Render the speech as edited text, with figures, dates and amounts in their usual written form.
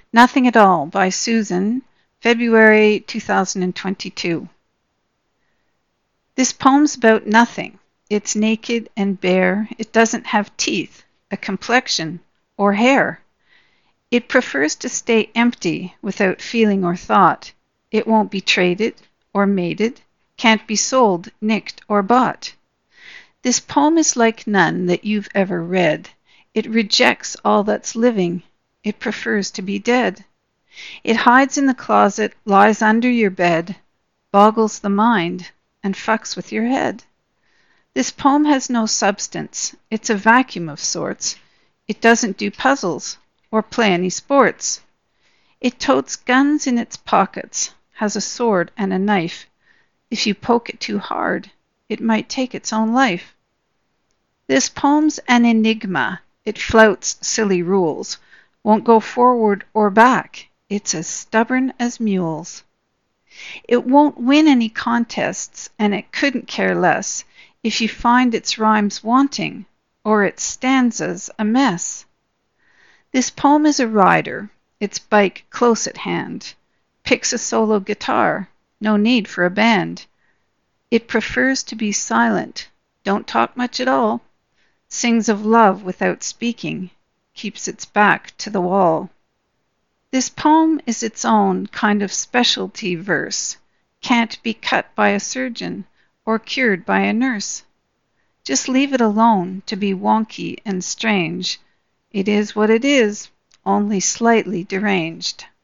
Nothing at All by Susan, February 2022. This poem's about nothing. It's naked and bare. It doesn't have teeth, a complexion, or hair. It prefers to stay empty without feeling or thought. It won't be traded or mated, can't be sold, nicked, or bought. This poem is like none that you've ever read. It rejects all that's living. It prefers to be dead. It hides in the closet, lies under your bed, boggles the mind, and fucks with your head. This poem has no substance. It's a vacuum of sorts. It doesn't do puzzles or play any sports. It totes guns in its pockets, has a sword and a knife. If you poke it too hard, it might take its own life. This poem's an enigma. It flouts silly rules, won't go forward or back. It's as stubborn as mules. It won't win any contests, and it couldn't care less if you find its rhymes wanting or its stanzas a mess. This poem is a rider, its bike close at hand, picks a solo guitar, no need for a band. It prefers to be silent, don't talk much at all, sings of love without speaking, keeps its back to the wall. This poem is its own kind of specialty verse, can't be cut by a surgeon or cured by a nurse. Just leave it alone to be wonky and strange. It is what it is, only slightly deranged.